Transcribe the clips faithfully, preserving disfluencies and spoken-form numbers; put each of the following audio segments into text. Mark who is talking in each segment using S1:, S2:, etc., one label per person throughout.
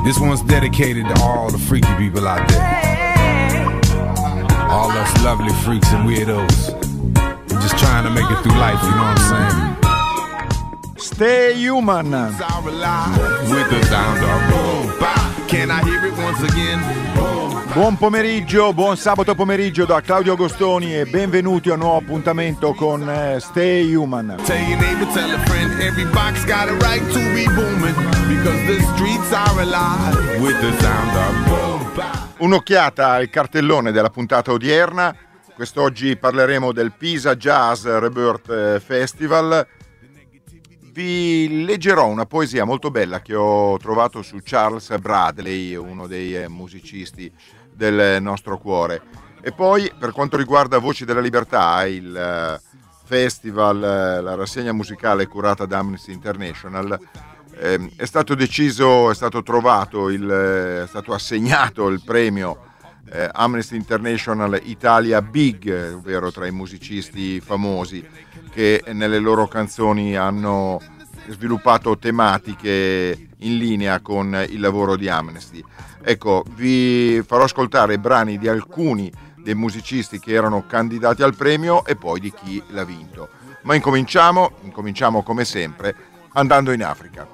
S1: This one's dedicated to all the freaky people out there. All us lovely freaks and weirdos. I'm just trying to make it through life, you know what I'm saying?
S2: Stay Human.
S1: With the sound of boom, bop. Can I hear it once again?
S2: Buon pomeriggio, buon sabato pomeriggio da Claudio Agostoni e benvenuti a un nuovo appuntamento con eh, Stay Human.
S1: Tell your neighbor, tell a friend, every box got a right to be booming because the streets are alive with the sound of boom, bop.
S2: Un'occhiata al cartellone della puntata odierna. Quest'oggi parleremo del Pisa Jazz Rebirth Festival. Vi leggerò una poesia molto bella che ho trovato su Charles Bradley, uno dei eh, musicisti del nostro cuore. E poi, per quanto riguarda Voci della Libertà, il eh, festival, eh, la rassegna musicale curata da Amnesty International, eh, è stato deciso, è stato trovato, il, eh, è stato assegnato il premio eh, Amnesty International Italia Big, ovvero tra i musicisti famosi che nelle loro canzoni hanno sviluppato tematiche in linea con il lavoro di Amnesty. Ecco, vi farò ascoltare brani di alcuni dei musicisti che erano candidati al premio e poi di chi l'ha vinto. Ma incominciamo, incominciamo come sempre andando in Africa.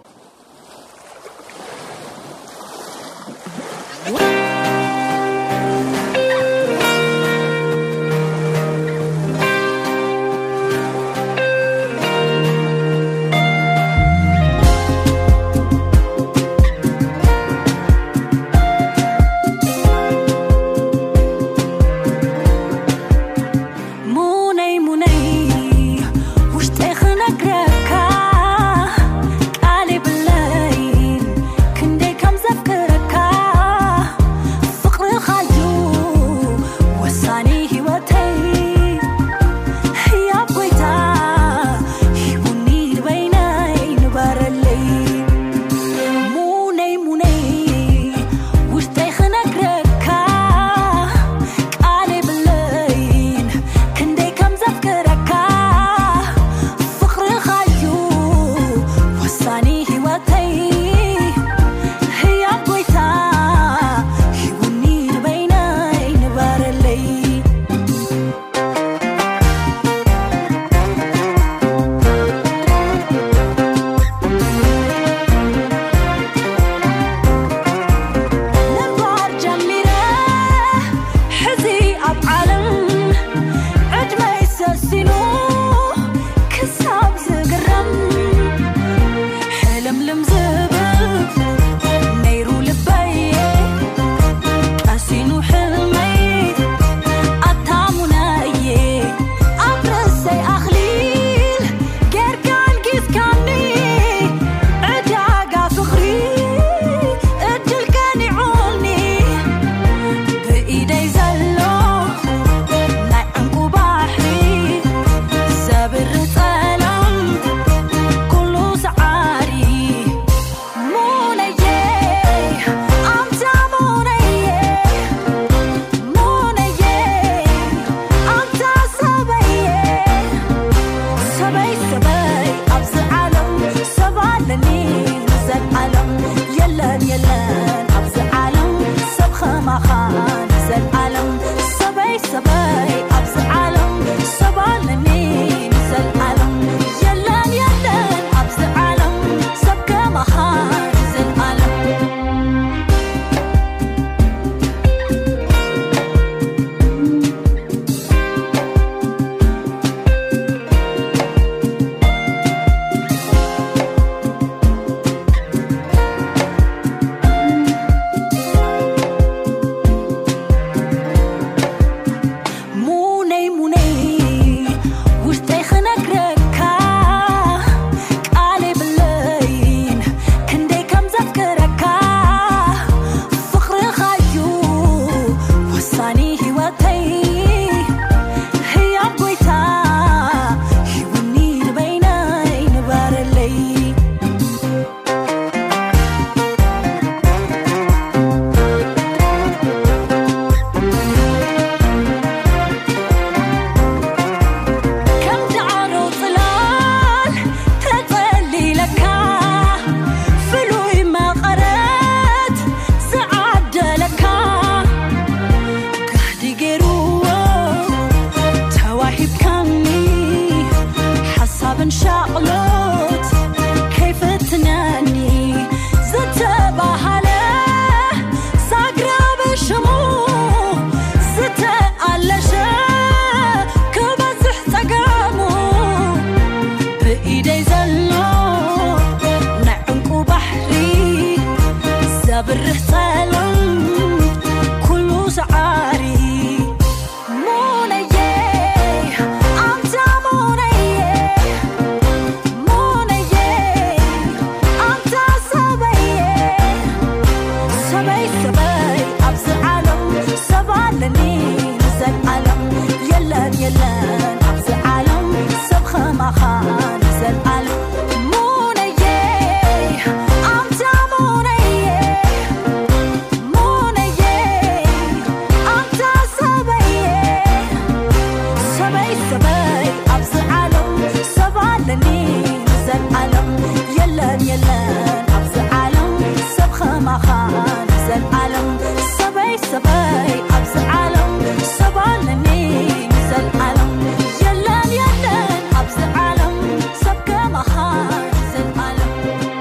S3: يلن أبز عالم سبخ مخان زل عالم سبي سبي أبز عالم سبالني زل عالم يلن يلن أبز عالم سبك مخان زل عالم.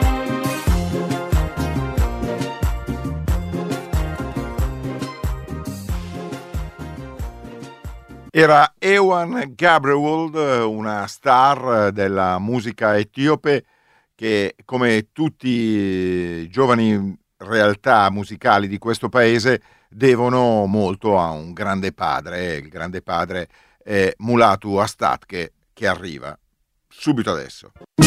S2: Era Ewan Gabriel, una star della musica etiope che, come tutti i giovani realtà musicali di questo paese, devono molto a un grande padre. Il grande padre è Mulatu Astatke, che arriva subito adesso.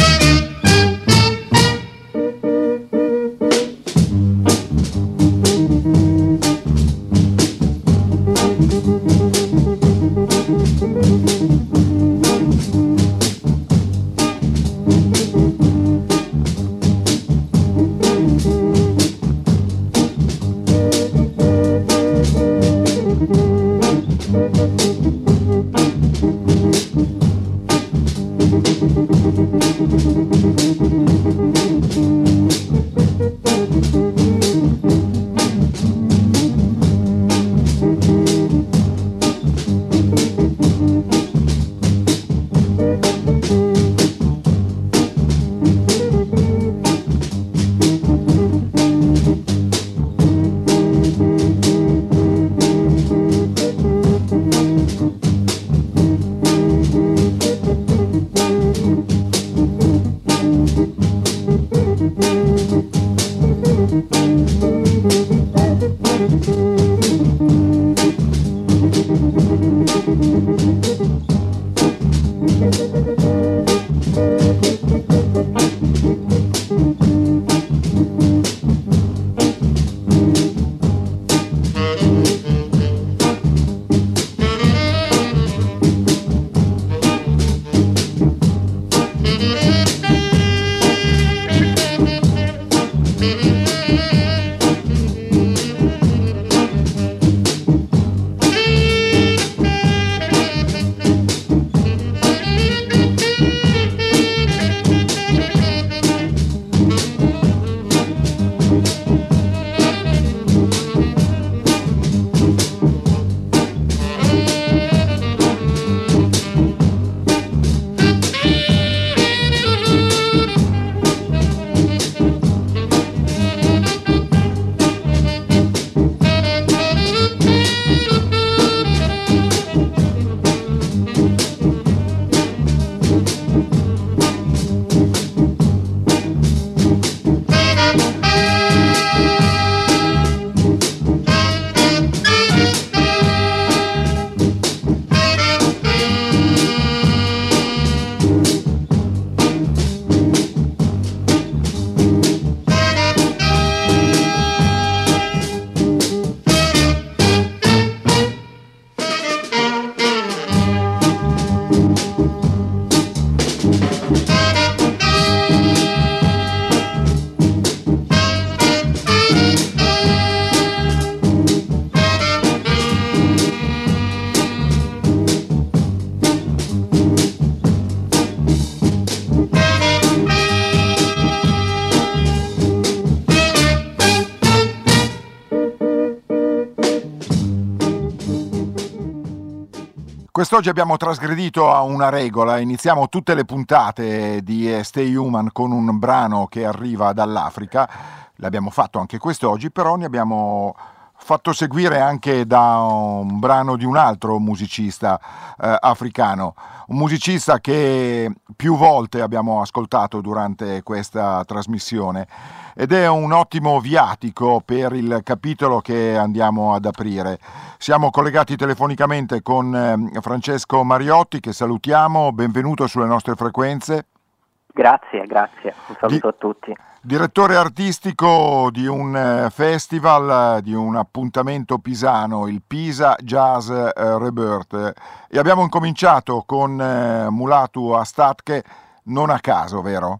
S2: Quest'oggi abbiamo trasgredito a una regola, iniziamo tutte le puntate di Stay Human con un brano che arriva dall'Africa, l'abbiamo fatto anche quest'oggi, però ne abbiamo fatto seguire anche da un brano di un altro musicista eh, africano, un musicista che più volte abbiamo ascoltato durante questa trasmissione ed è un ottimo viatico per il capitolo che andiamo ad aprire. Siamo collegati telefonicamente con eh, Francesco Mariotti, che salutiamo, benvenuto sulle nostre frequenze.
S4: Grazie, grazie, un saluto di, a tutti.
S2: Direttore artistico di un eh, festival, di un appuntamento pisano, il Pisa Jazz eh, Rebirth, e abbiamo incominciato con eh, Mulatu Astatke, non a caso, vero?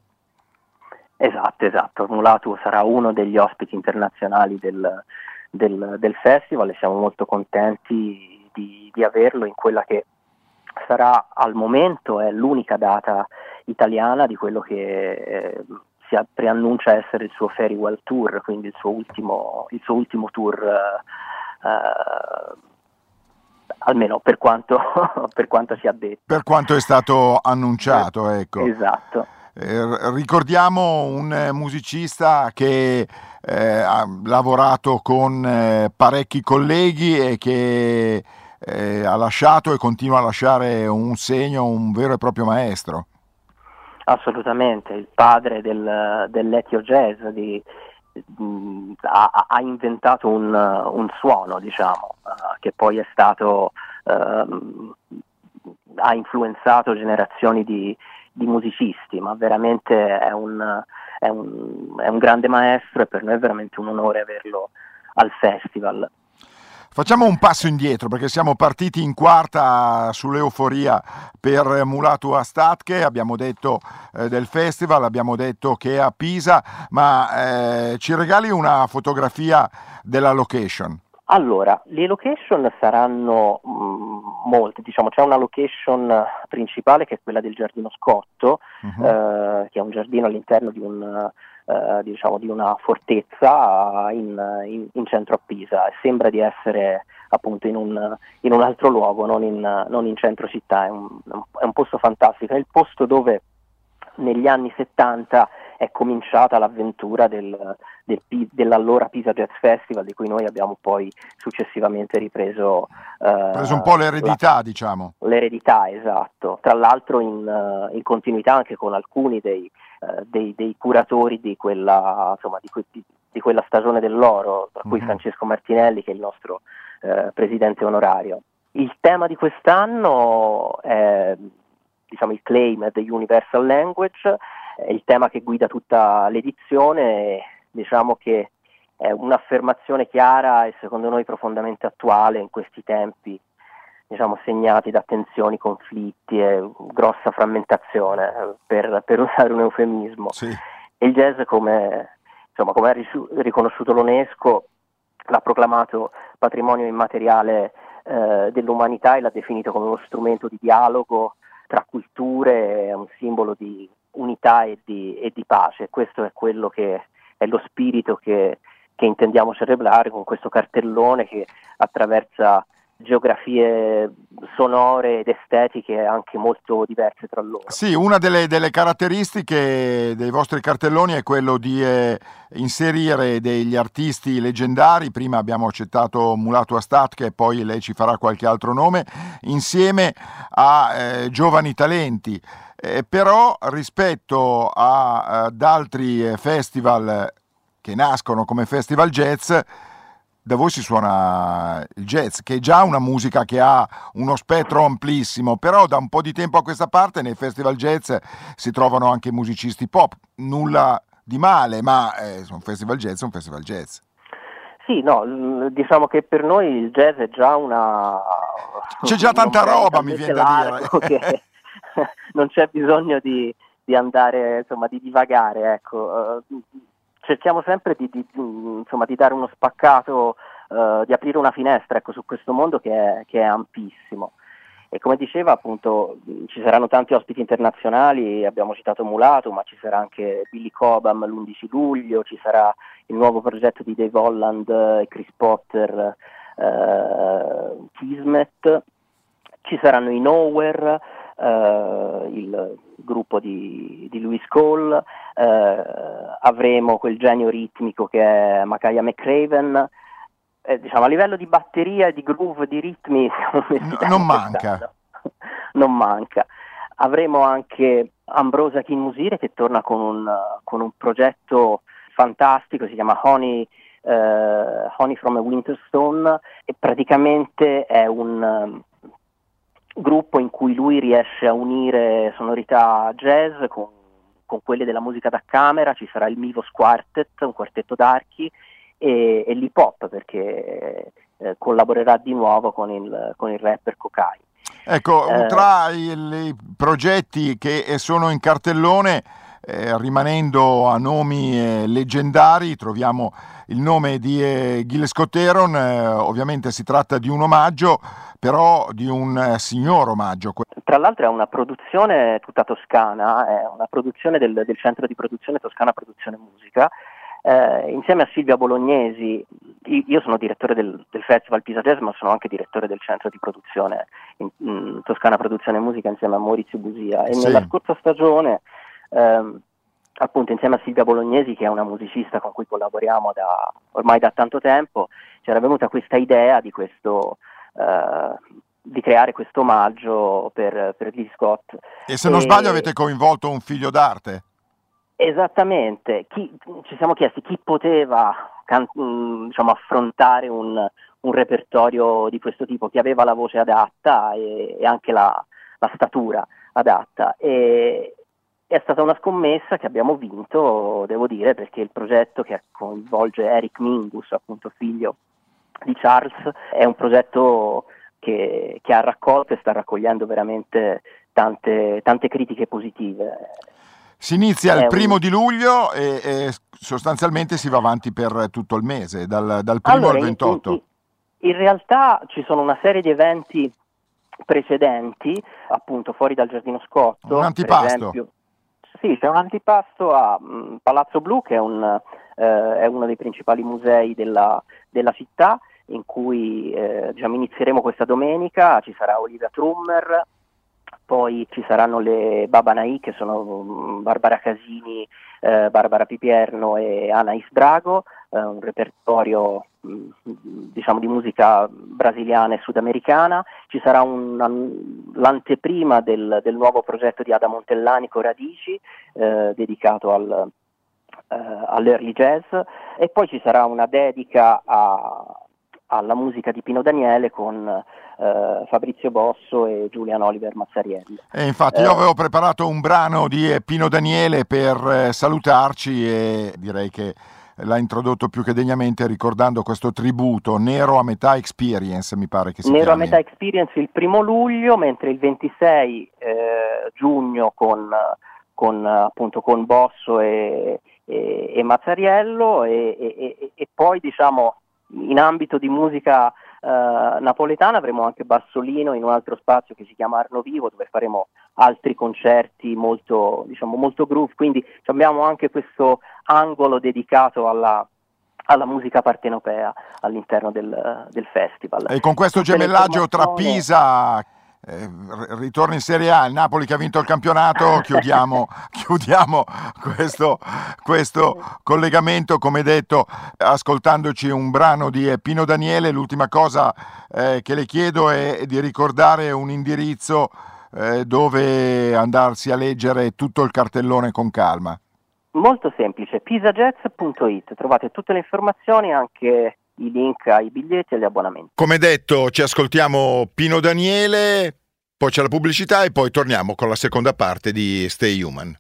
S4: Esatto, esatto. Mulatu sarà uno degli ospiti internazionali del, del, del festival e siamo molto contenti di, di averlo in quella che sarà al momento è l'unica data italiana di quello che eh, si preannuncia essere il suo farewell tour, quindi il suo ultimo, il suo ultimo tour, eh, eh, almeno per quanto, per quanto si è detto.
S2: Per quanto è stato annunciato, ecco.
S4: Esatto.
S2: Eh, ricordiamo un eh, musicista che eh, ha lavorato con eh, parecchi colleghi e che eh, ha lasciato e continua a lasciare un segno, un vero e proprio maestro.
S4: Assolutamente, il padre del, dell'Ethio Jazz, di, mh, ha, ha inventato un, un suono, diciamo, uh, che poi è stato, uh, ha influenzato generazioni di, di musicisti, ma veramente è un, è, un, è un grande maestro e per noi è veramente un onore averlo al festival.
S2: Facciamo un passo indietro perché siamo partiti in quarta sull'euforia per Mulatu Astatke, abbiamo detto eh, del festival, abbiamo detto che è a Pisa, ma eh, ci regali una fotografia della location?
S4: Allora, le location saranno mh, molte, diciamo c'è una location principale che è quella del Giardino Scotto, uh-huh. eh, che è un giardino all'interno di un... Uh, diciamo di una fortezza in, in, in centro a Pisa e sembra di essere appunto in un, in un altro luogo, non in, non in centro città, è un, è un posto fantastico, è il posto dove negli anni settanta è cominciata l'avventura del, del, dell'allora Pisa Jazz Festival, di cui noi abbiamo poi successivamente ripreso uh,
S2: preso un po' l'eredità,
S4: la,
S2: diciamo.
S4: L'eredità, esatto. Tra l'altro in, in continuità anche con alcuni dei Uh, dei, dei curatori di quella, insomma, di, que- di, di quella stagione dell'oro, tra cui mm-hmm. Francesco Martinelli, che è il nostro uh, presidente onorario. Il tema di quest'anno è, diciamo, il claim The Universal Language, è il tema che guida tutta l'edizione, diciamo che è un'affermazione chiara e secondo noi profondamente attuale in questi tempi, diciamo, segnati da tensioni, conflitti e grossa frammentazione, per, per usare un eufemismo.
S2: Sì.
S4: E il jazz, come, insomma, come ha riconosciuto l'UNESCO, l'ha proclamato patrimonio immateriale eh, dell'umanità e l'ha definito come uno strumento di dialogo tra culture, è un simbolo di unità e di, e di pace. Questo è quello che è lo spirito che, che intendiamo celebrare con questo cartellone che attraversa geografie sonore ed estetiche anche molto diverse tra loro.
S2: Sì, una delle, delle caratteristiche dei vostri cartelloni è quello di eh, inserire degli artisti leggendari, prima abbiamo accettato Mulatu Astatke e poi lei ci farà qualche altro nome, insieme a eh, giovani talenti, eh, però rispetto a, ad altri festival che nascono come festival jazz, da voi si suona il jazz, che è già una musica che ha uno spettro amplissimo, però da un po' di tempo a questa parte nei festival jazz si trovano anche musicisti pop, nulla di male, ma eh, un festival jazz è un festival jazz.
S4: Sì, no, diciamo che per noi il jazz è già una...
S2: C'è già tanta roba, mi viene da dire.
S4: Che non c'è bisogno di, di andare, insomma, di divagare, ecco. Uh, cerchiamo sempre di, di, insomma, di dare uno spaccato, uh, di aprire una finestra, ecco, su questo mondo che è, che è ampissimo. E come diceva, appunto, ci saranno tanti ospiti internazionali, abbiamo citato Mulatu, ma ci sarà anche Billy Cobham l'undici luglio, ci sarà il nuovo progetto di Dave Holland e Chris Potter, uh, Kismet, ci saranno i Nowhere, Uh, il gruppo di, di Lewis Cole, uh, avremo quel genio ritmico che è Makaya McRaven, eh, diciamo a livello di batteria, di groove, di ritmi
S2: no, non manca
S4: non manca. Avremo anche Ambrosia Kinmusire che torna con un, con un progetto fantastico, si chiama Honey, uh, Honey from a Winterstone, e praticamente è un gruppo in cui lui riesce a unire sonorità jazz con, con quelle della musica da camera. Ci sarà il Mivos Quartet, un quartetto d'archi, e, e l'hip hop, perché eh, collaborerà di nuovo con il, con il rapper Kokai.
S2: Ecco,
S4: eh,
S2: tra i, i progetti che sono in cartellone eh, rimanendo a nomi eh, leggendari, troviamo il nome di eh, Gilles Cotteron. Eh, ovviamente si tratta di un omaggio, però di un eh, signor omaggio.
S4: Tra l'altro è una produzione tutta toscana, è una produzione del, del centro di produzione Toscana Produzione Musica, eh, insieme a Silvia Bolognesi. Io sono direttore del, del Festival Pisa Jazz, ma sono anche direttore del centro di produzione in, in Toscana Produzione Musica insieme a Maurizio Busia, e
S2: sì.
S4: Nella scorsa stagione ehm, appunto insieme a Silvia Bolognesi, che è una musicista con cui collaboriamo da, ormai da tanto tempo, ci era venuta questa idea di questo eh, di creare questo omaggio per, per Lee Scott.
S2: E se non e... sbaglio avete coinvolto un figlio d'arte?
S4: Esattamente, chi, ci siamo chiesti chi poteva can, diciamo, affrontare un, un repertorio di questo tipo, chi aveva la voce adatta e, e anche la, la statura adatta, e è stata una scommessa che abbiamo vinto, devo dire, perché il progetto, che coinvolge Eric Mingus, appunto figlio di Charles, è un progetto che, che ha raccolto e sta raccogliendo veramente tante, tante critiche positive.
S2: Si inizia il
S4: È
S2: primo
S4: un...
S2: di luglio e, e sostanzialmente si va avanti per tutto il mese, dal, dal primo
S4: allora,
S2: al ventotto.
S4: In, in, in realtà ci sono una serie di eventi precedenti, appunto fuori dal Giardino Scotto.
S2: Un antipasto.
S4: Per esempio, sì, c'è un antipasto a um, Palazzo Blu, che è, un, eh, è uno dei principali musei della, della città, in cui eh, diciamo, inizieremo questa domenica. Ci sarà Olivia Trummer, poi ci saranno le Babanai, che sono um, Barbara Casini, eh, Barbara Pipierno e Anais Drago, eh, un repertorio mh, diciamo di musica brasiliana e sudamericana. Ci sarà una, l'anteprima del, del nuovo progetto di Ada Montellani con Radici, eh, dedicato al, eh, all'early jazz, e poi ci sarà una dedica a, alla musica di Pino Daniele con Uh, Fabrizio Bosso e Julian Oliver Mazzariello.
S2: E infatti io avevo preparato un brano di Pino Daniele per eh, salutarci, e direi che l'ha introdotto più che degnamente ricordando questo tributo, Nero a metà Experience, mi pare che si
S4: Nero
S2: chiami.
S4: a metà Experience il primo luglio, mentre il ventisei eh, giugno con, con appunto con Bosso e, e, e Mazzariello, e, e, e poi diciamo in ambito di musica Uh, napoletana avremo anche Bassolino in un altro spazio che si chiama Arno Vivo, dove faremo altri concerti molto, diciamo, molto groove, quindi abbiamo anche questo angolo dedicato alla, alla musica partenopea all'interno del, del festival.
S2: E con questo
S4: Tutte
S2: gemellaggio tra Pisa, eh, ritorno in Serie A, il Napoli che ha vinto il campionato, chiudiamo, chiudiamo questo, questo collegamento, come detto, ascoltandoci un brano di Pino Daniele. L'ultima cosa eh, che le chiedo è di ricordare un indirizzo eh, dove andarsi a leggere tutto il cartellone con calma.
S4: Molto semplice, pisajazz punto it, trovate tutte le informazioni, anche i link ai biglietti e agli abbonamenti.
S2: Come detto, ci ascoltiamo Pino Daniele, poi c'è la pubblicità e poi torniamo con la seconda parte di Stay Human.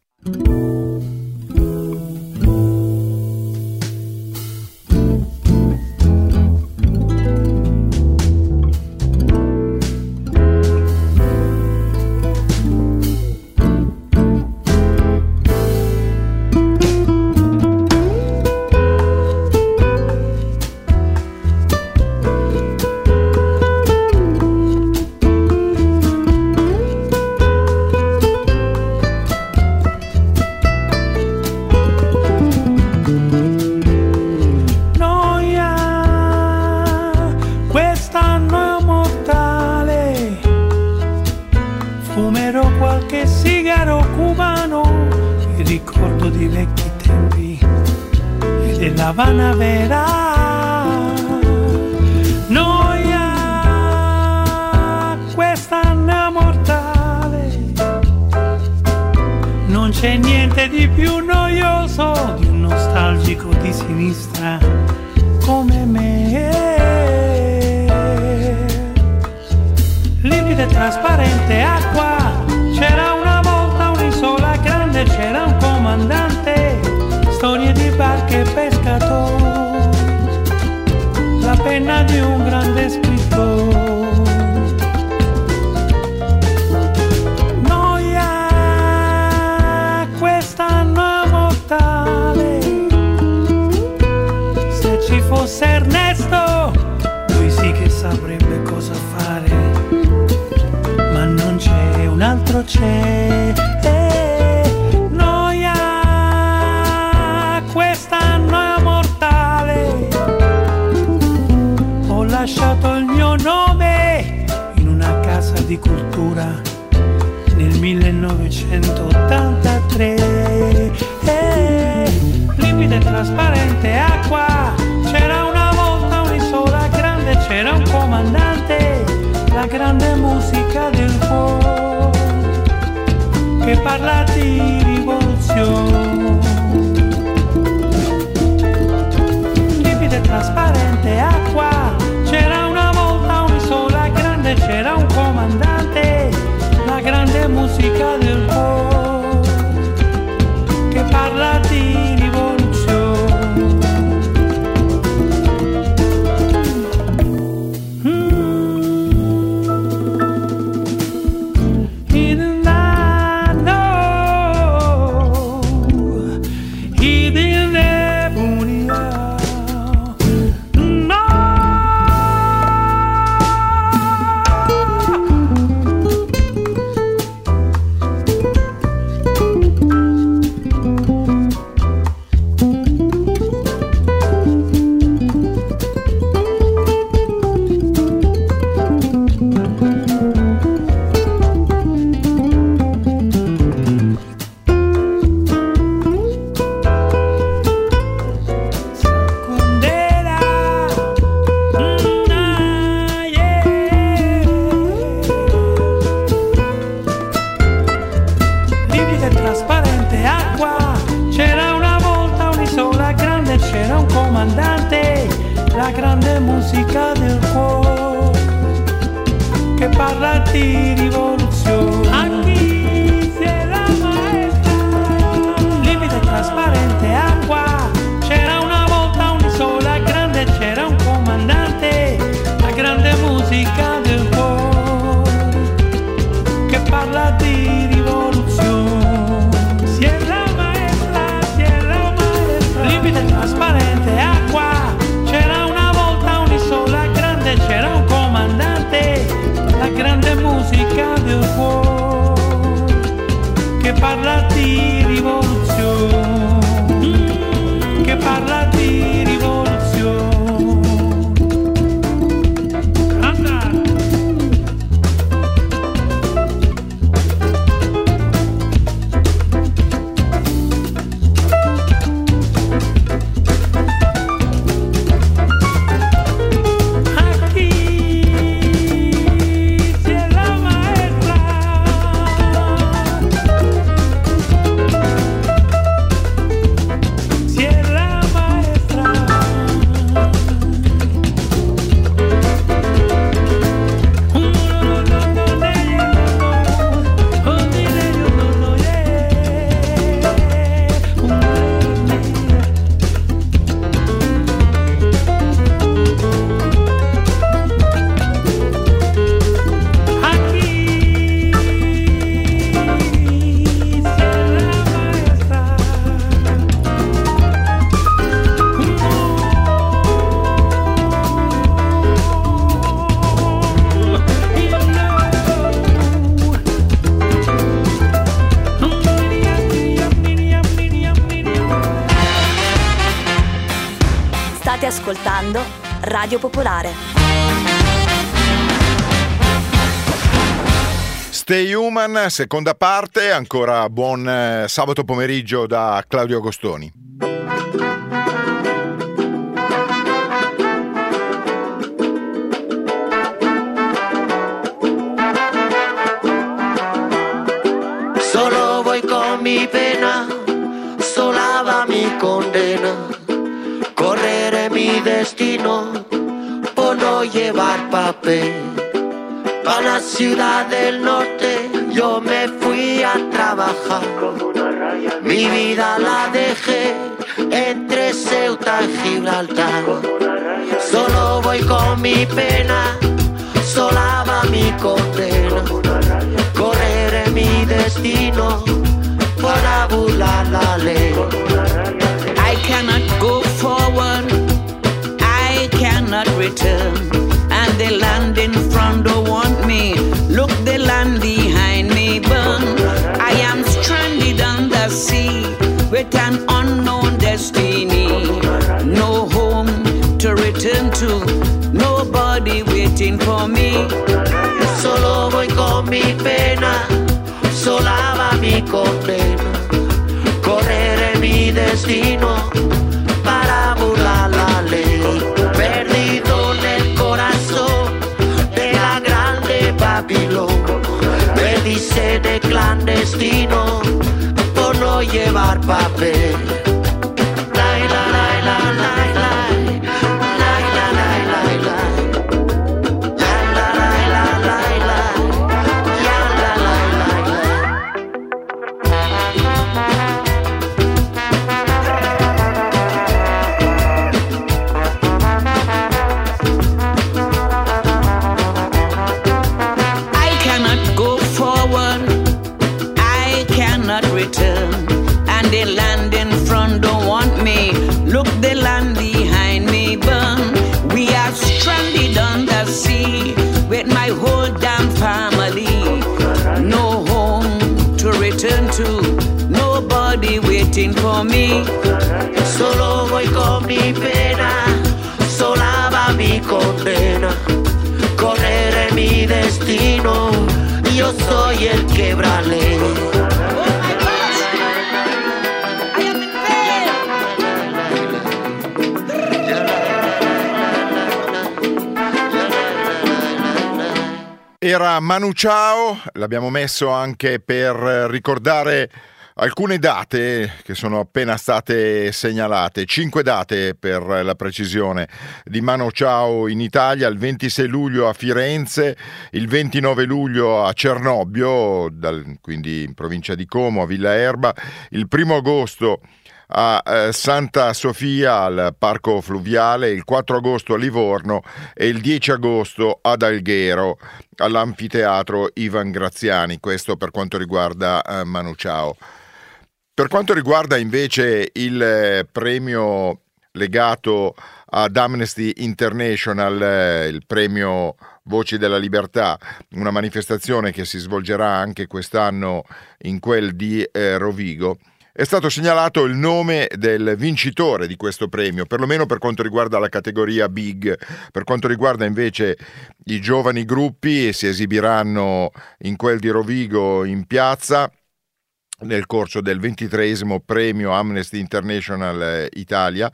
S5: Havana vera, noia, quest'anno mortale, non c'è niente di più noioso di un nostalgico di sinistra come me. Limpida e trasparente acqua, c'era una volta un'isola grande, c'era un comandante, storie di barche e pescatori, la penna di un grande scrittore. Noia, quest'anno ci fosse Ernesto, lui sì che saprebbe cosa fare, ma non c'è, un altro c'è. Eh, noia, questa noia mortale, ho lasciato il mio nome in una casa di cultura nel millenovecentottantatré. Eh, limpida e trasparente acqua, c'era una volta un'isola grande, c'era un comandante, la grande musica del cuore che parla di rivoluzione. Limpida e trasparente acqua, c'era una volta un'isola grande, c'era un comandante, la grande musica del cuore che parla di rivoluzione. Mm. He did not know, he didn't ever know. La grande musica del cuore che parla di rivoluzione. Aquí c'è la maestra, limpida e trasparente acqua, c'era una volta un'isola grande, c'era un comandante, la grande musica del cuore che parla di rivoluzione. C'è la maestra, c'è la maestra, limpida e trasparente acqua, c'era una volta un'isola grande, c'era un comandante, la grande musica del cuore che parla di rivoluzione, che parla di rivoluzione. Anda!
S6: State ascoltando Radio Popolare.
S2: Stay Human, seconda parte, ancora buon eh, sabato pomeriggio da Claudio Agostoni.
S7: Solo voy con mi pena, solada mi condena, correré mi destino por no llevar papel. Pa' la ciudad del norte yo me fui a trabajar, mi vida la dejé entre Ceuta y Gibraltar. Solo voy con mi pena, sola va mi condena, correré mi destino para burlar la ley.
S8: I cannot go forward return. And the land in front don't want me. Look, the land behind me burn. I am stranded on the sea with an unknown destiny. No home to return to, nobody waiting for me.
S7: Solo voy con mi pena, sola va mi condena. Correre mi destino para burlar la ley. Perdido nel corazón de la grande Babilón. Me dice de clandestino por no llevar papel. La, la, la, la, la.
S8: And the land in front don't want me. Look, the land behind me burn. We are stranded on the sea with my whole damn family. No home to return to, nobody waiting for me.
S7: Solo voy con mi pena, sola va mi condena. Correre mi destino, yo soy el quebrale.
S2: Era Manu Chao, l'abbiamo messo anche per ricordare alcune date che sono appena state segnalate, cinque date per la precisione, di Manu Chao in Italia: il ventisei luglio a Firenze, il ventinove luglio a Cernobbio, dal, quindi in provincia di Como, a Villa Erba, il primo agosto a eh, Santa Sofia al Parco Fluviale, il quattro agosto a Livorno e il dieci agosto ad Alghero all'Anfiteatro Ivan Graziani. Questo per quanto riguarda eh, Manu Chao. Per quanto riguarda invece il eh, premio legato ad Amnesty International, eh, il premio Voci della Libertà, una manifestazione che si svolgerà anche quest'anno in quel di eh, Rovigo, è stato segnalato il nome del vincitore di questo premio, perlomeno per quanto riguarda la categoria Big. Per quanto riguarda invece i giovani gruppi, si esibiranno in quel di Rovigo in piazza nel corso del ventitreesimo premio Amnesty International Italia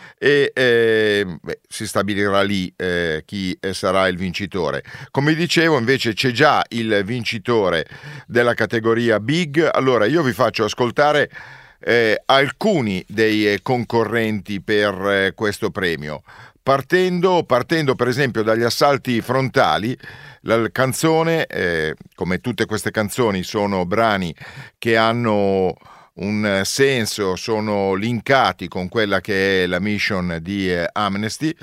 S2: e eh, beh, si stabilirà lì eh, chi sarà il vincitore. Come dicevo, invece c'è già il vincitore della categoria Big. Allora io vi faccio ascoltare eh, alcuni dei eh, concorrenti per eh, questo premio, partendo, partendo per esempio dagli Assalti Frontali. La canzone, eh, come tutte queste canzoni, sono brani che hanno un senso, sono linkati con quella che è la mission di eh, Amnesty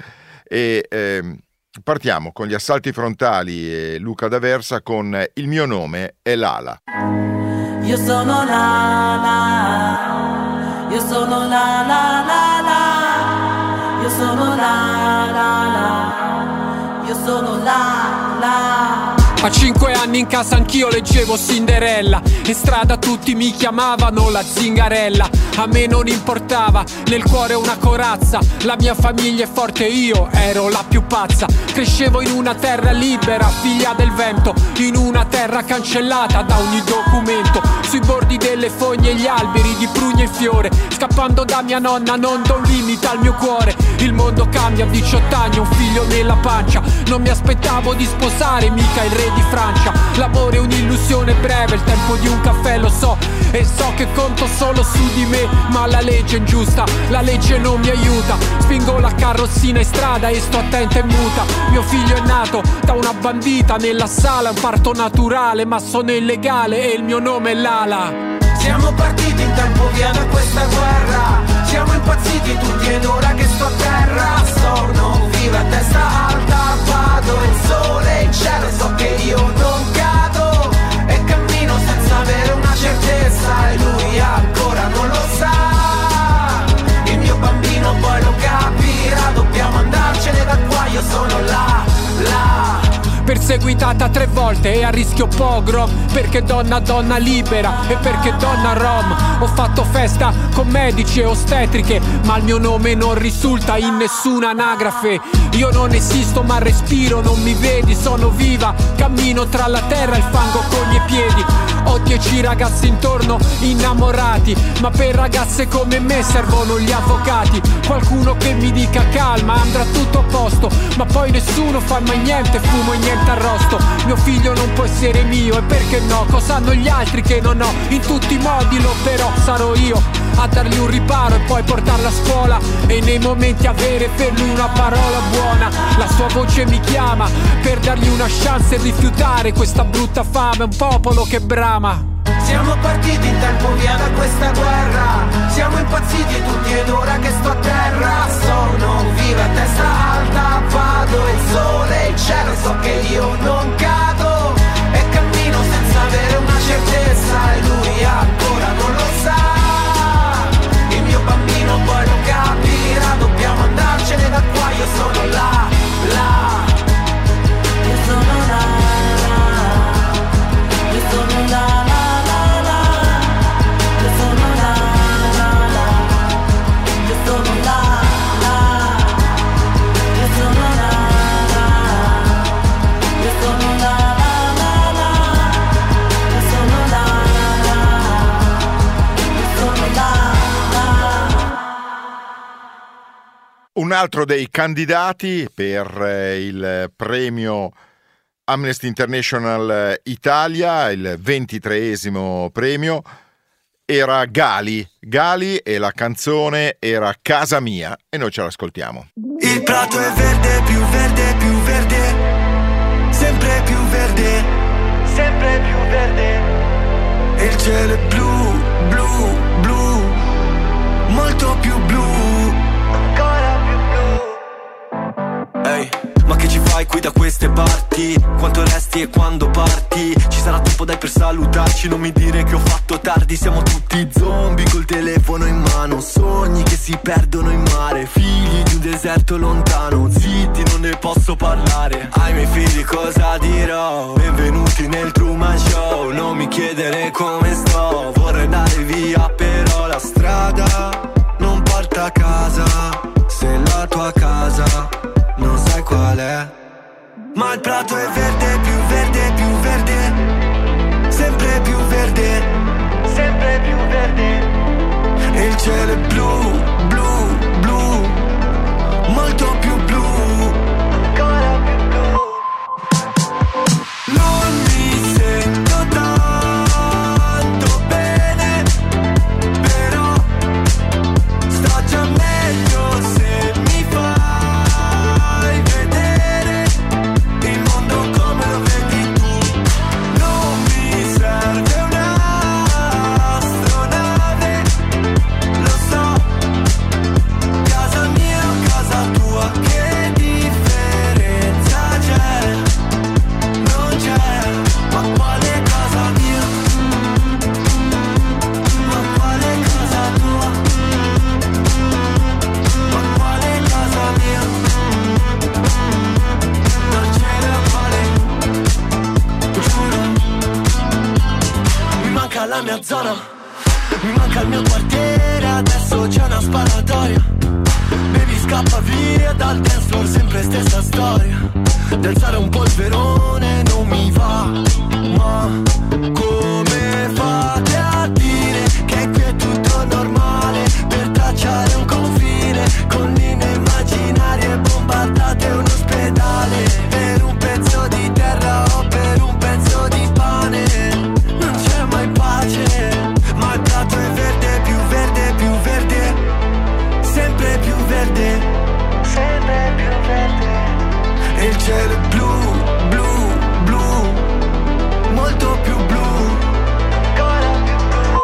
S2: e eh, partiamo con gli Assalti Frontali e Luca D'Aversa con Il mio nome è Lala.
S9: Io sono Lala, io sono la la la la, io sono la la la, io sono la la.
S10: A cinque anni in casa anch'io leggevo Cinderella, in strada tutti mi chiamavano la zingarella. A me non importava, nel cuore una corazza, la mia famiglia è forte, io ero la più pazza. Crescevo in una terra libera, figlia del vento, in una terra cancellata da ogni documento. Sui bordi delle fogne e gli alberi di prugna e fiore, scappando da mia nonna non do un limite al mio cuore. Il mondo cambia, a diciotto anni, un figlio nella pancia. Non mi aspettavo di sposare mica il re di Francia. L'amore è un'illusione breve, il tempo di un caffè lo so, e so che conto solo su di me, ma la legge è ingiusta, la legge non mi aiuta. Spingo la carrozzina in strada e sto attenta e muta. Mio figlio è nato da una bandita nella sala, un parto naturale ma sono illegale e il mio nome è Lala.
S11: Siamo partiti in tempo via da questa guerra, siamo impazziti tutti ed ora che sto a terra storno, vivo a testa alta, vado il sole in cielo, so che io non cado e cammino senza avere una certezza e lui ancora non lo sa, il mio bambino poi lo capirà, dobbiamo andarcene da qua, io sono
S10: guidata tre volte e a rischio pogrom, perché donna donna libera e perché donna rom. Ho fatto festa con medici e ostetriche, ma il mio nome non risulta in nessuna anagrafe. Io non esisto ma respiro, non mi vedi, sono viva, cammino tra la terra e il fango con i miei piedi. Ho dieci ragazzi intorno innamorati, ma per ragazze come me servono gli avvocati. Qualcuno che mi dica calma, andrà tutto a posto, ma poi nessuno fa mai niente, fumo e niente arrosto. Mio figlio non può essere mio, e perché no? Cosa hanno gli altri che non ho? In tutti i modi lo però sarò io a dargli un riparo e poi portarlo a scuola, e nei momenti avere per lui una parola buona. La sua voce mi chiama per dargli una chance e rifiutare questa brutta fame, un popolo che brama.
S11: Siamo partiti in tempo via da questa guerra, siamo impazziti tutti ed ora che sto a terra sono viva a testa alta, vado il sole e il cielo, so che io non cado e cammino senza avere una certezza e lui ancora non lo sa. Il mio bambino poi lo capirà, dobbiamo andarcene da qua, io sono là, là, io sono là, là, io sono là.
S2: Un altro dei candidati per eh, il premio Amnesty International Italia, il ventitreesimo premio, era Gali. Gali e la canzone era Casa Mia e noi ce l'ascoltiamo.
S12: Il prato è verde, più verde, più verde, sempre più verde, sempre più verde. E il cielo è blu, blu, blu, molto più blu, ancora più blu. Ehi, ma che ci fai qui da queste parti? Quanto resti e quando parti? Ci sarà tempo dai per salutarci, non mi dire che ho fatto tardi. Siamo tutti zombie col telefono in mano, sogni che si perdono in mare, figli di un deserto lontano, zitti non ne posso parlare. Ai miei figli cosa dirò? Benvenuti nel Truman Show, non mi chiedere come sto, vorrei andare via però la strada non porta a casa, se la tua casa non sai qual è. Ma il prato è verde, più verde, più verde, sempre più verde, sempre più verde. E il cielo è blu, blu, blu, molto più blu, ancora più blu. Non mi sento tanto bene, però sto già meglio se mi fai vedere il mondo come lo vedi tu. Non mi serve un'astronave, lo so, casa mia o casa tua, che differenza c'è? Non c'è, ma quale casa mia? Ma quale casa tua? Ma quale casa mia? Non c'è la quale, giuro. Mi manca la mia zona, mi manca il mio quartiere, adesso c'è una sparatoria. Baby scappa via dal dance floor, sempre stessa storia. Di alzare un polverone non mi va, ma come fate a dire che qui è tutto normale? Per tracciare un confine con linee immaginarie, bombardate un ospedale per un pezzo di terra o per un pezzo di pane. Non c'è mai pace, ma il prato è verde, più verde, più verde, sempre più verde, sempre più verde. E il cielo è blu, blu, blu, molto più blu, ancora più blu.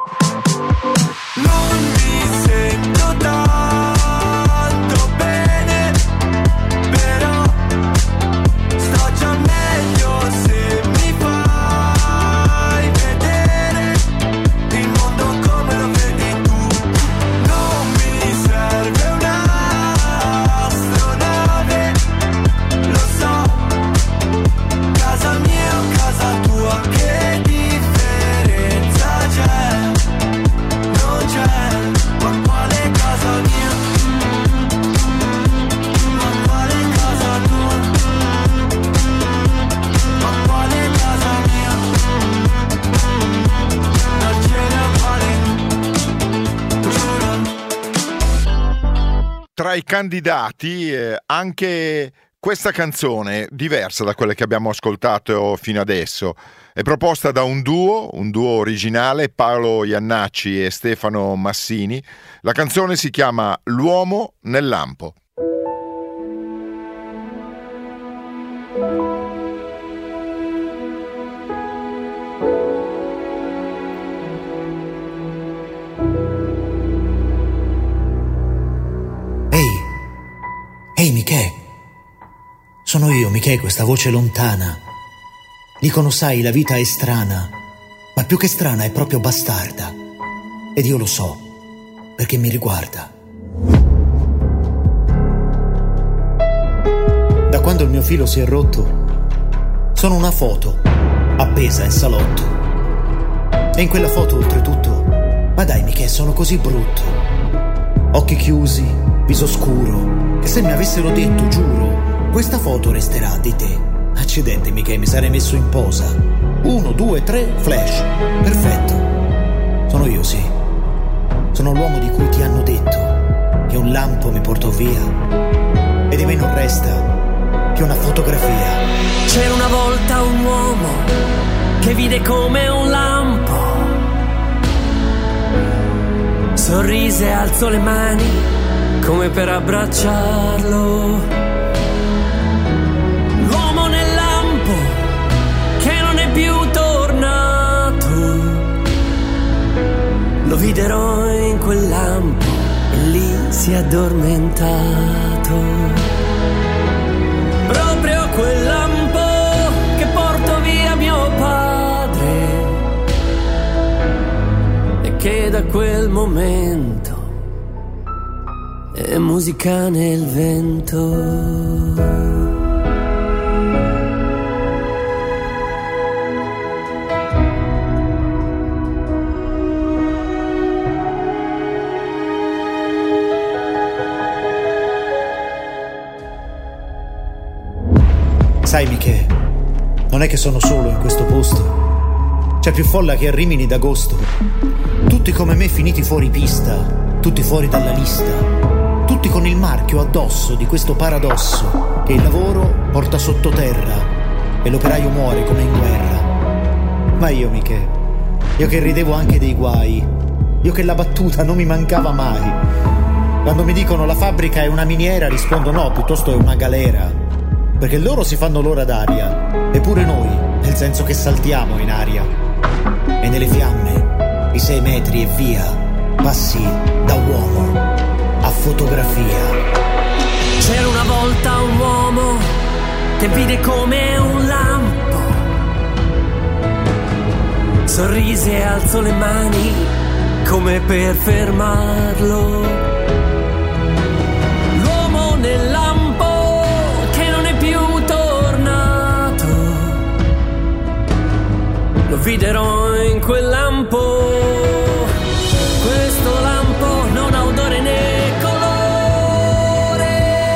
S12: Non mi sento tanto bene, però sto già meglio se mi fai vedere il mondo come lo vedi tu. Non mi serve un'astronave, lo so,
S2: tra i candidati eh, anche questa canzone, diversa da quelle che abbiamo ascoltato fino adesso. È proposta da un duo, un duo originale, Paolo Iannacci e Stefano Massini. La canzone si chiama L'uomo nel lampo.
S13: Ehi, Michè, sono io, Michè, questa voce lontana. Dicono, sai, la vita è strana, ma più che strana è proprio bastarda. Ed io lo so, perché mi riguarda. Da quando il mio filo si è rotto, sono una foto appesa in salotto. E in quella foto, oltretutto, ma dai, Michè, sono così brutto. Occhi chiusi, viso scuro, che se mi avessero detto, giuro, questa foto resterà di te. Accidenti, Michè, mi sarei messo in posa. Uno, due, tre, flash. Perfetto. Sono io, sì. Sono l'uomo di cui ti hanno detto che un lampo mi portò via e di me non resta che una fotografia.
S14: C'era una volta un uomo che vide come un lampo, sorrise e alzò le mani come per abbracciarlo. L'uomo nel lampo che non è più tornato, lo videro in quel lampo e lì si è addormentato. Proprio quel lampo che portò via mio padre e che da quel momento è musica nel vento.
S13: Sai, Michè, non è che sono solo in questo posto. C'è più folla che a Rimini d'agosto. Tutti come me finiti fuori pista, tutti fuori dalla lista. Tutti con il marchio addosso di questo paradosso che il lavoro porta sottoterra e l'operaio muore come in guerra. Ma io, Michè, io che ridevo anche dei guai, io che la battuta non mi mancava mai. Quando mi dicono la fabbrica è una miniera, rispondo no, piuttosto è una galera. Perché loro si fanno l'ora d'aria, eppure noi, nel senso che saltiamo in aria. E nelle fiamme, i sei metri e via, passi da uomo a fotografia.
S14: C'era una volta un uomo che vide come un lampo, sorrise e alzò le mani come per fermarlo. L'uomo nel lampo che non è più tornato, lo videro in quel lampo. Questo lampo non ha odore né colore,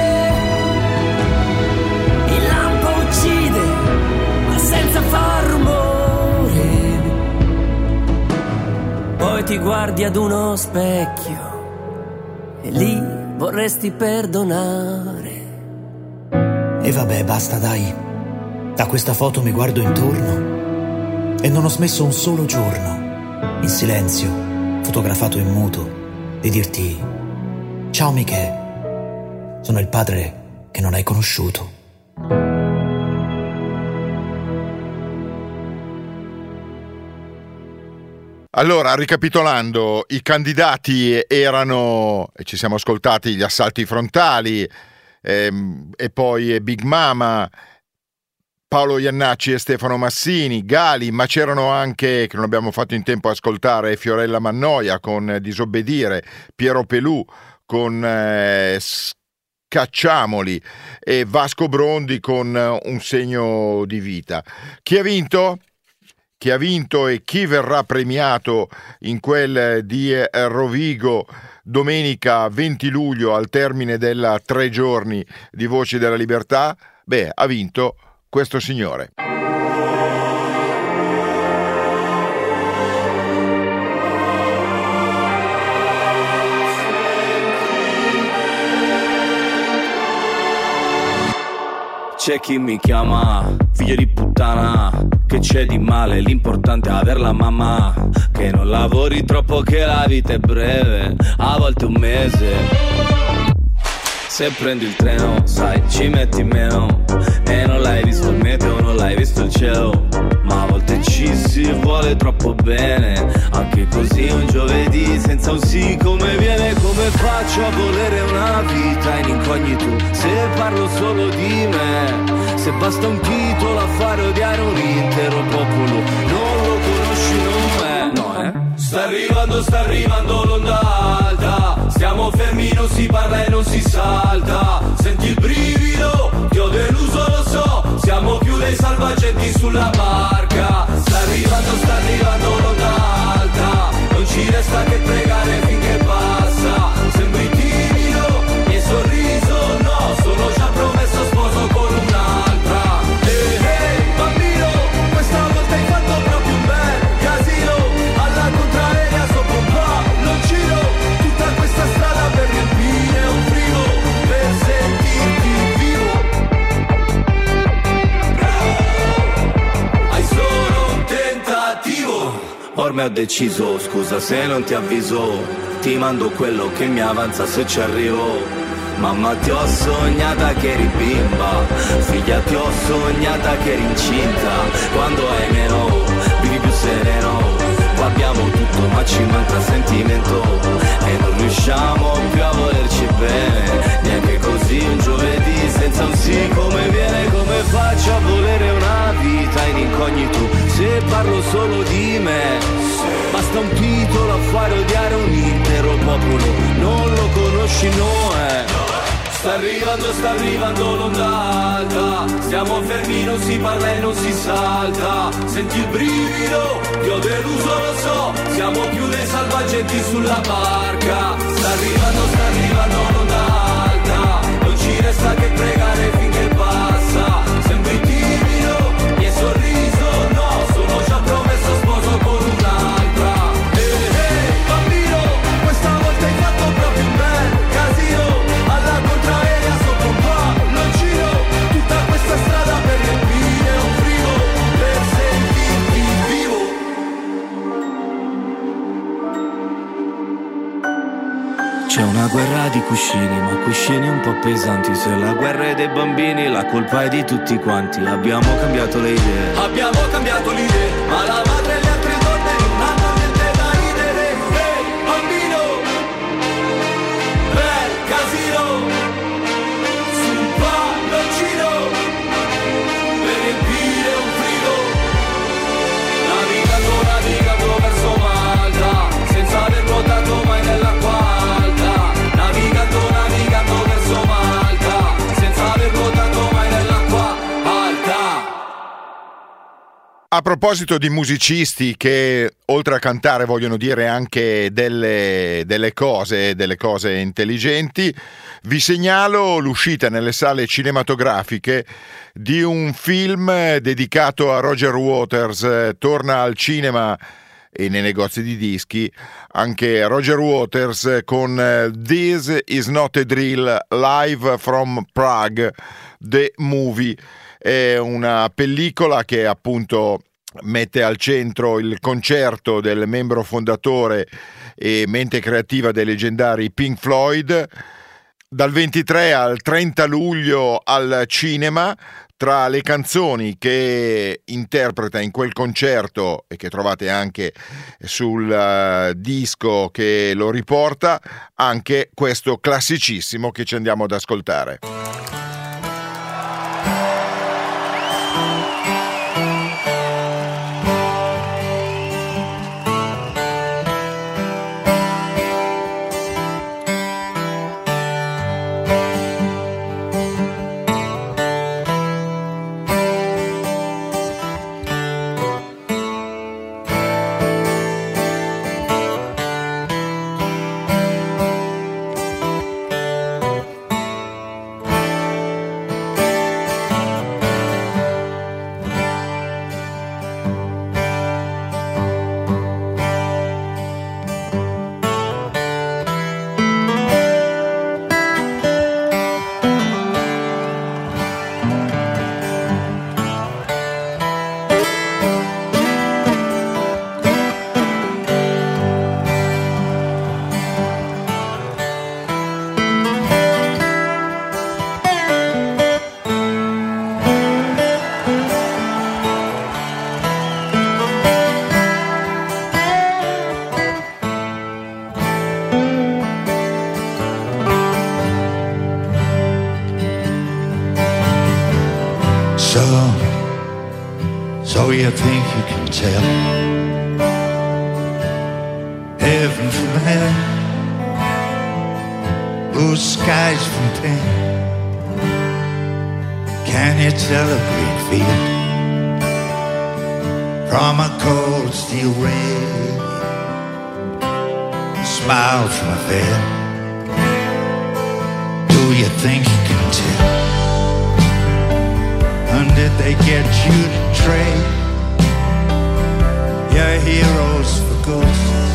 S14: il lampo uccide ma senza far rumore. Poi ti guardi ad uno specchio e lì vorresti perdonare.
S13: E vabbè, basta dai. Da questa foto mi guardo intorno e non ho smesso un solo giorno, in silenzio, fotografato in muto, di dirti: ciao Michè, sono il padre che non hai conosciuto.
S2: Allora, ricapitolando, i candidati erano, e ci siamo ascoltati, gli assalti frontali, ehm, e poi Big Mama, Paolo Iannacci e Stefano Massini, Gali, ma c'erano anche, che non abbiamo fatto in tempo a ascoltare, Fiorella Mannoia con Disobbedire, Piero Pelù con eh, Scacciamoli e Vasco Brondi con Un segno di vita. Chi ha vinto? Chi ha vinto e chi verrà premiato in quel di Rovigo domenica venti luglio al termine della tre giorni di Voci della Libertà? Beh, ha vinto questo signore.
S15: C'è chi mi chiama figlio di puttana, che c'è di male, l'importante è aver la mamma. Che non lavori troppo, che la vita è breve, a volte un mese. Se prendi il treno, sai, ci metti meno. E non l'hai visto il meteo, non l'hai visto il cielo. Ma a volte ci si vuole troppo bene. Anche così un giovedì senza un sì come viene. Come faccio a volere una vita in incognito se parlo solo di me? Se basta un titolo a fare odiare un intero popolo, non lo conosci, non è, no eh? Sta arrivando, sta arrivando l'onda alta. Stiamo fermi, non si parla e non si salta. Senti il brivido, ti ho deluso, lo so. Siamo più dei salvagenti sulla barca. Sta arrivando, sta arrivando l'onda alta. Non ci resta che pregare finché passa. Sembri timido, mi hai sorriso, no. Sono già promesso sposo con un'altra. Ehi, hey, bambino, questa volta hai fatto proprio un bel casino. Alla contraria sopra un palloncino. Tutta questa strada per riempire un frigo, per sentirti vivo. Hai solo un tentativo. Ormai ho deciso, scusa se non ti avviso. Ti mando quello che mi avanza se ci arrivo. Mamma ti ho sognata che eri bimba, figlia ti ho sognata che eri incinta. Quando hai meno, vivi più sereno. Qua abbiamo tutto ma ci manca sentimento. E non riusciamo più a volerci bene. Neanche così un giovedì senza un sì come viene. Come faccio a volere una vita in incognito se parlo solo di me? Basta un titolo a fare odiare un intero popolo, non lo conosci, no è? Sta arrivando, sta arrivando l'onda alta. Stiamo fermi, non si parla e non si salta. Senti il brivido, ti ho deluso, lo so. Siamo più dei salvagenti sulla barca. Sta arrivando, sta arrivando l'onda alta. Non ci resta che pregare finché passa. Sembri timido, mi hai sorriso, no. Sono già promesso sposo con un'altra. Ehi, hey, bambino, questa volta hai fatto proprio un bel casino. Alla contraria sopra un palloncino. Tutta questa strada per riempire un frigo, per sentirti vivo. C'è una guerra di cuscini, ma cuscini un po' pesanti. Se la guerra è dei bambini, la colpa è di tutti quanti. Abbiamo cambiato le idee. Abbiamo cambiato le idee, ma la madre e le altre donne non hanno niente da ridere. Ehi, bambino, bel casino, sul palloncino, per riempire un frigo. Navigando, navigando verso Malta, senza aver nuotato mai nell'acqua alta. Navigando, navigando verso Malta, senza aver nuotato mai nell'acqua alta.
S2: A proposito di musicisti che oltre a cantare vogliono dire anche delle, delle cose, delle cose intelligenti, vi segnalo l'uscita nelle sale cinematografiche di un film dedicato a Roger Waters. Torna al cinema e nei negozi di dischi anche Roger Waters con This Is Not a Drill, Live from Prague, The Movie. È una pellicola che appunto mette al centro il concerto del membro fondatore e mente creativa dei leggendari Pink Floyd. Dal ventitré al trenta luglio al cinema. Tra le canzoni che interpreta in quel concerto e che trovate anche sul uh, disco che lo riporta, anche questo classicissimo che ci andiamo ad ascoltare.
S12: you think you can tell heaven from hell, blue skies from pain? Can you tell a green field from a cold steel rail, a smile from a veil? Do you think you can tell? And did they get you to trade your heroes for ghosts,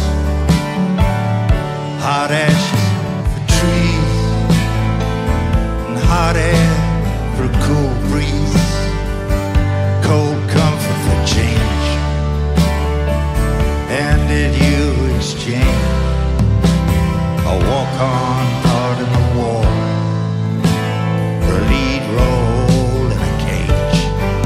S12: hot ashes for trees, and hot air for a cool breeze, cold comfort for change? And did you exchange a walk-on part in the war for a lead role in a cage?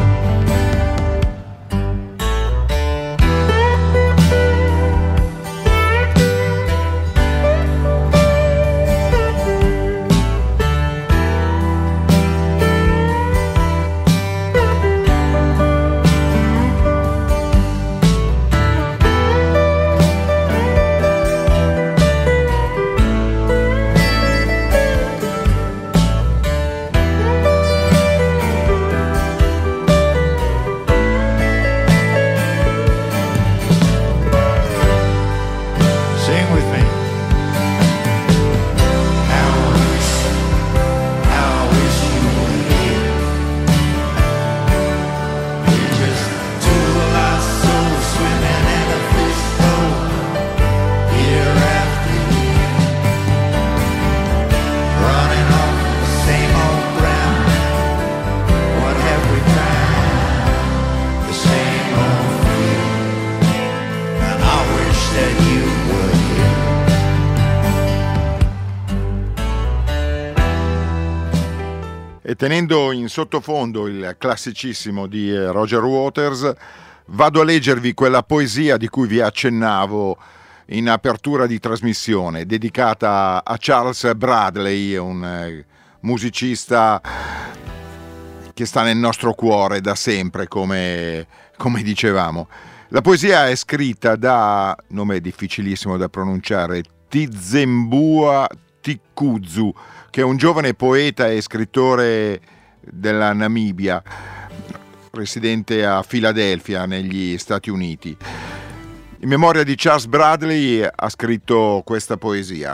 S2: Tenendo in sottofondo il classicissimo di Roger Waters, vado a leggervi quella poesia di cui vi accennavo in apertura di trasmissione, dedicata a Charles Bradley, un musicista che sta nel nostro cuore da sempre, come, come dicevamo. La poesia è scritta da, nome difficilissimo da pronunciare, Tizembua Tikuzu, che è un giovane poeta e scrittore della Namibia, residente a Filadelfia, negli Stati Uniti. In memoria di Charles Bradley ha scritto questa poesia.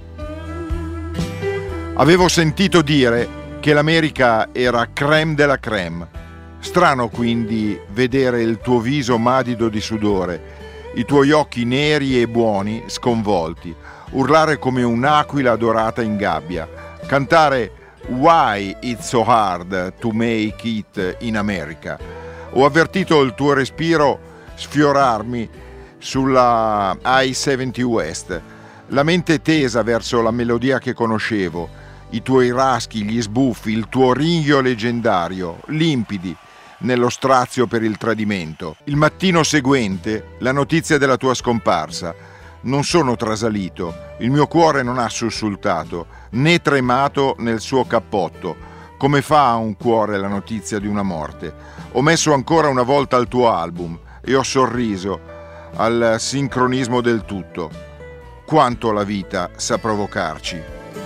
S2: Avevo sentito dire che l'America era crème della crème. Strano quindi vedere il tuo viso madido di sudore, i tuoi occhi neri e buoni sconvolti, urlare come un'aquila dorata in gabbia, cantare Why it's so hard to make it in America. Ho avvertito il tuo respiro sfiorarmi sulla I settanta West, la mente tesa verso la melodia che conoscevo, i tuoi raschi, gli sbuffi, il tuo ringhio leggendario, limpidi nello strazio per il tradimento. Il mattino seguente, la notizia della tua scomparsa. Non sono trasalito, il mio cuore non ha sussultato, né tremato nel suo cappotto, come fa un cuore la notizia di una morte. Ho messo ancora una volta al tuo album e ho sorriso al sincronismo del tutto. Quanto la vita sa provocarci.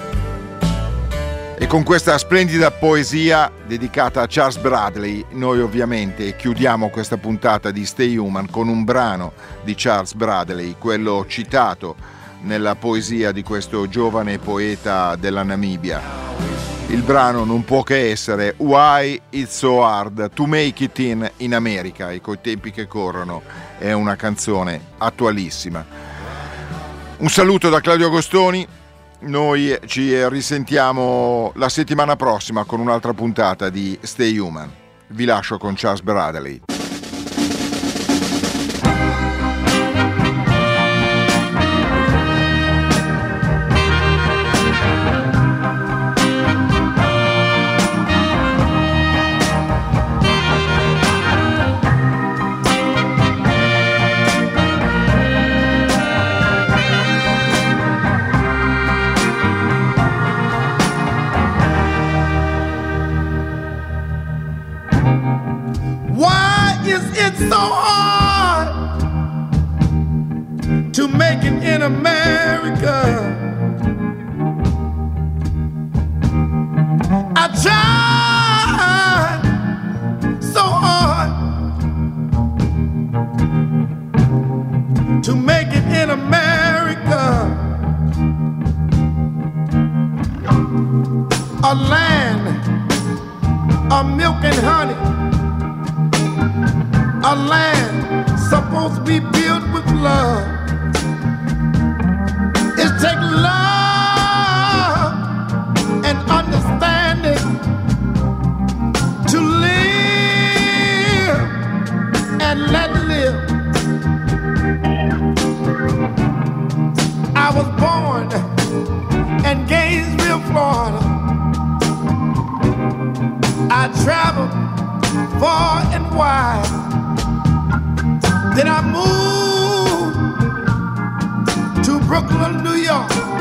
S2: E con questa splendida poesia dedicata a Charles Bradley, noi ovviamente chiudiamo questa puntata di Stay Human con un brano di Charles Bradley, quello citato nella poesia di questo giovane poeta della Namibia. Il brano non può che essere Why It's So Hard to Make It In in America, e coi tempi che corrono è una canzone attualissima. Un saluto da Claudio Agostoni. Noi ci risentiamo la settimana prossima con un'altra puntata di Stay Human. Vi lascio con Charles Bradley.
S12: Why
S16: It's so hard to make it in America. I tried so hard to make it in America, a land of milk and honey, a land supposed to be built with love. It takes love and understanding to live and let live. I was born in Gainesville, Florida. I traveled far and wide. Then I moved to Brooklyn, New York.